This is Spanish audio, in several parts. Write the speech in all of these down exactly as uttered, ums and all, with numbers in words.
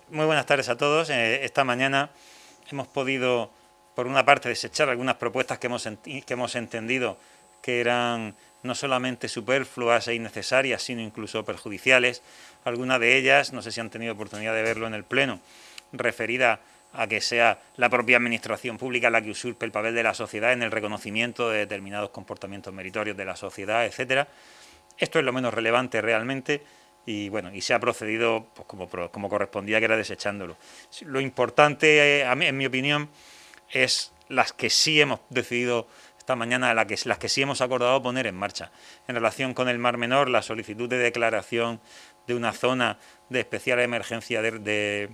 Muy buenas tardes a todos. Eh, esta mañana hemos podido, por una parte, desechar algunas propuestas que hemos, que hemos entendido que eran no solamente superfluas e innecesarias, sino incluso perjudiciales. Algunas de ellas, no sé si han tenido oportunidad de verlo en el Pleno, referida a que sea la propia administración pública la que usurpe el papel de la sociedad en el reconocimiento de determinados comportamientos meritorios de la sociedad, etcétera. Esto es lo menos relevante realmente y bueno, y se ha procedido pues, como, como correspondía, que era desechándolo. Lo importante, a mí, en mi opinión, es las que sí hemos decidido esta mañana, las que, las que sí hemos acordado poner en marcha. En relación con el Mar Menor, la solicitud de declaración de una zona de especial emergencia de, de,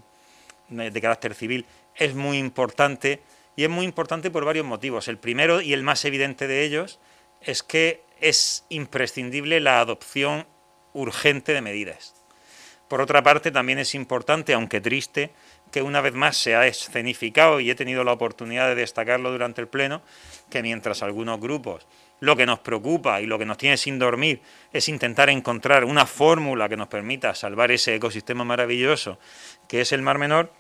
de carácter civil es muy importante, y es muy importante por varios motivos. El primero y el más evidente de ellos es que es imprescindible la adopción urgente de medidas. Por otra parte, también es importante, aunque triste, que una vez más se ha escenificado, y he tenido la oportunidad de destacarlo durante el Pleno, que mientras algunos grupos lo que nos preocupa y lo que nos tiene sin dormir es intentar encontrar una fórmula que nos permita salvar ese ecosistema maravilloso que es el Mar Menor,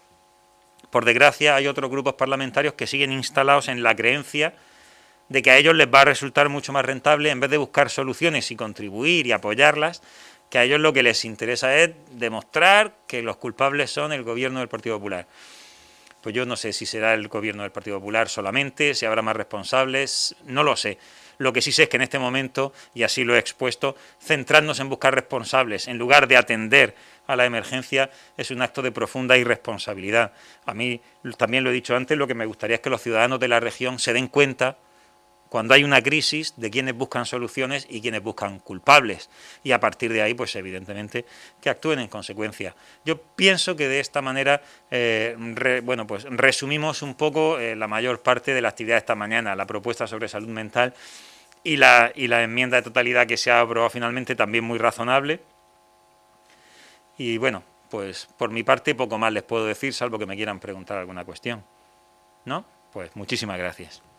por desgracia hay otros grupos parlamentarios que siguen instalados en la creencia de que a ellos les va a resultar mucho más rentable, en vez de buscar soluciones y contribuir y apoyarlas, que a ellos lo que les interesa es demostrar que los culpables son el gobierno del Partido Popular. Pues yo no sé si será el gobierno del Partido Popular solamente, si habrá más responsables, no lo sé. Lo que sí sé es que en este momento, y así lo he expuesto, centrarnos en buscar responsables en lugar de atender a la emergencia es un acto de profunda irresponsabilidad. A mí, también lo he dicho antes, lo que me gustaría es que los ciudadanos de la región se den cuenta, cuando hay una crisis, de quienes buscan soluciones y quienes buscan culpables, y a partir de ahí, pues evidentemente, que actúen en consecuencia. Yo pienso que de esta manera, eh, re, bueno, pues resumimos un poco eh, la mayor parte de la actividad de esta mañana, la propuesta sobre salud mental y la, y la enmienda de totalidad que se ha aprobado finalmente, también muy razonable. Y bueno, pues por mi parte poco más les puedo decir, salvo que me quieran preguntar alguna cuestión, ¿no? Pues muchísimas gracias.